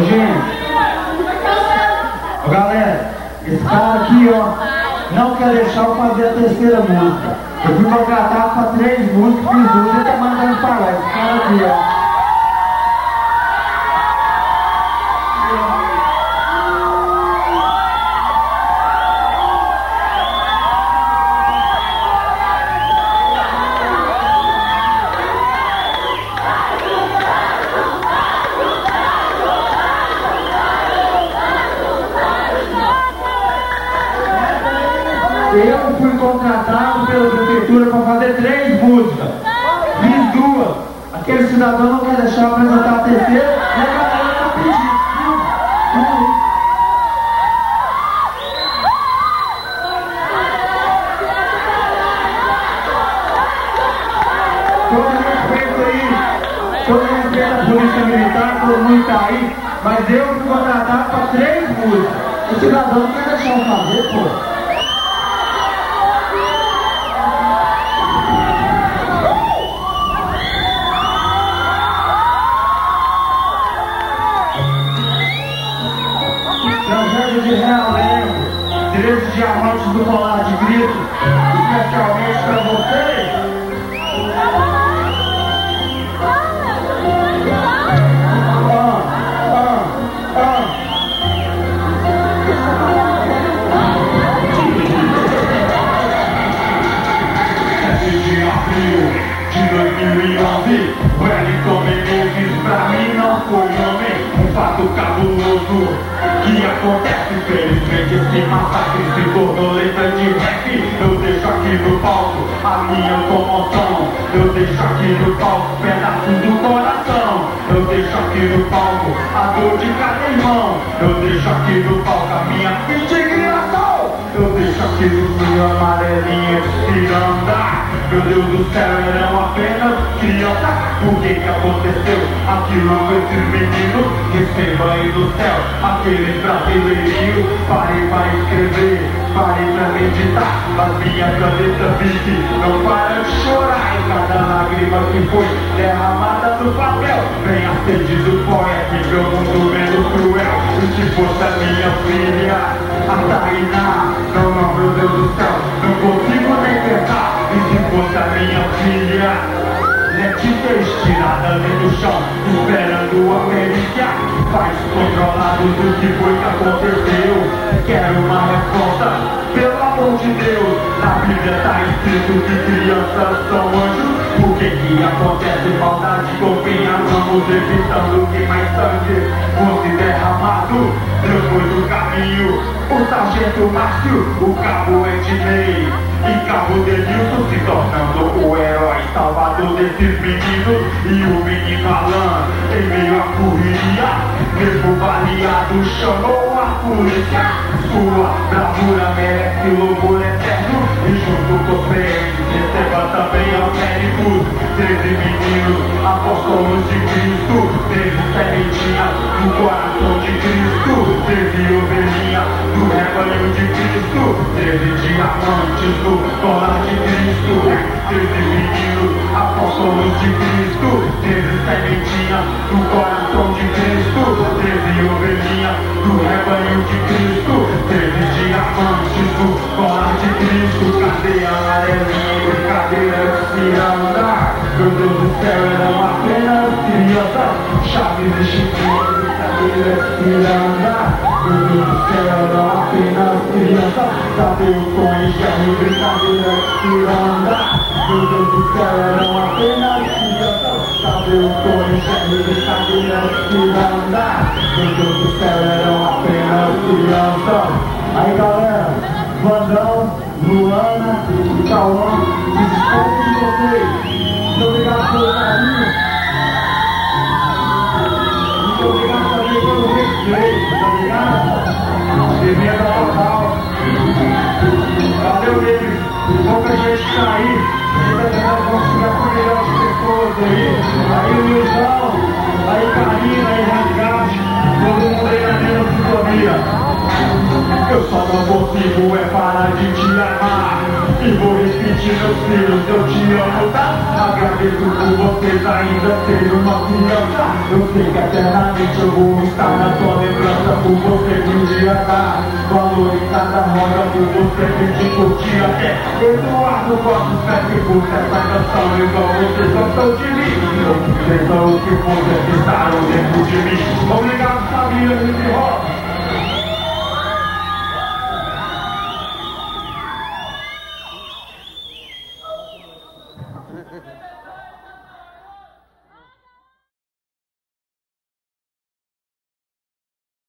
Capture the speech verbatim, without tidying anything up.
Ô, gente. Ô, galera, esse cara aqui, ó, não quer deixar eu fazer a terceira música. Eu fui contratado para três músicas, fiz duas e tá mandando parar. Esse cara aqui, ó. Eu fui contratado pela prefeitura para fazer três músicas. Fiz duas. Aquele cidadão não quer deixar eu apresentar a terceira e a galera está pedindo. Todo respeito aí, todo respeito à polícia militar, todo mundo está aí, mas eu fui contratado para três músicas. O cidadão não quer deixar eu fazer, pô. De realmente, direitos diamantes do colar de grito, especialmente para vocês. Ah, ah, ah. sete de abril de dois mil e onze, Wellington Menezes pra mim não foi nome, um fato cabuloso que acontece, infelizmente esse massacre se tornou letra de rap. Eu deixo aqui no palco a minha comoção, eu deixo aqui no palco pedaços do coração, eu deixo aqui no palco a dor de cada irmão, eu deixo aqui no palco a minha indignação, eu deixo aqui no meu amarelinha ciranda. Meu Deus do céu, eram apenas crianças. Por que que aconteceu aquilo com esses meninos? Receba aí do céu aqueles brasileirinhos. Parei para escrever, parei para meditar, mas minha caneta vive não para de chorar. E cada lágrima que foi derramada no papel vem a sede do poeta e meu mundo menos cruel. E se fosse a minha filha, a Tainá, não, não, meu Deus do céu, não consigo nem pensar. E se fosse a minha filha, Letícia estirada ali no chão, esperando a perícia, pais controlados do que foi que aconteceu. Quero uma resposta, pelo amor de Deus. Na Bíblia está escrito que crianças são anjos. Por que que acontece maldade com quem amamos, evitando que mais sangue fosse derramado? Depois do caminho, o sargento Márcio, o cabo Ednei e cabo Denilson se tornando o herói salvador desses meninos. E o menino Alan, em meio à correria, mesmo baleado, chamou a polícia. Sua bravura merece louvor eterno, e junto com os P Ms receba também aos méritos. Treze meninos, apóstolos de Cristo, treze sementinhas do coração de Cristo, treze ovelhinhas do rebanho de Cristo, treze diamantes do colar de Cristo, treze meninos, apóstolos de Cristo, treze sementinhas do coração de Cristo, treze ovelhinhas do rebanho de Cristo, treze diamantes do colar de Cristo. Cadê a amarelinha e brincadeira de andar? Meu Deus do céu, eram apenas crianças. Chaves e Chiquinha, brincadeira de andar. Meu Deus do céu, eram apenas crianças. Cadê o Tom e Jerry, brincadeira de andar? Meu Deus do céu, eram apenas crianças. Cadê o Tom e Jerry, brincadeira de andar? Meu Deus do céu, eram apenas crianças. Aí galera, Vandão, Luana e Cauã, desculpe de vocês. Muito obrigado pelo carinho. Muito obrigado também pelo respeito, tá ligado? Emenda total. Valeu, David. Pouca gente tá aí. Ainda tentando conseguir a milhão de pessoas aí. Aí o Nilson, aí Karina, aí Resgate. Todo mundo aí na mesma sintonia. Eu só não consigo é parar de te amar. E vou repetir meus filhos, eu te amo, tá? Agradeço por vocês ainda serem uma criança. Eu sei que eternamente eu vou estar na tua lembrança. Por você que um dia tá valorizada a roda. Por você que te curti até Eduardo Costa, que por essa canção igual vocês gostam de mim. Vocês são os que vocês estaram dentro de mim. Obrigado, família, hip hop. Ha ha ha.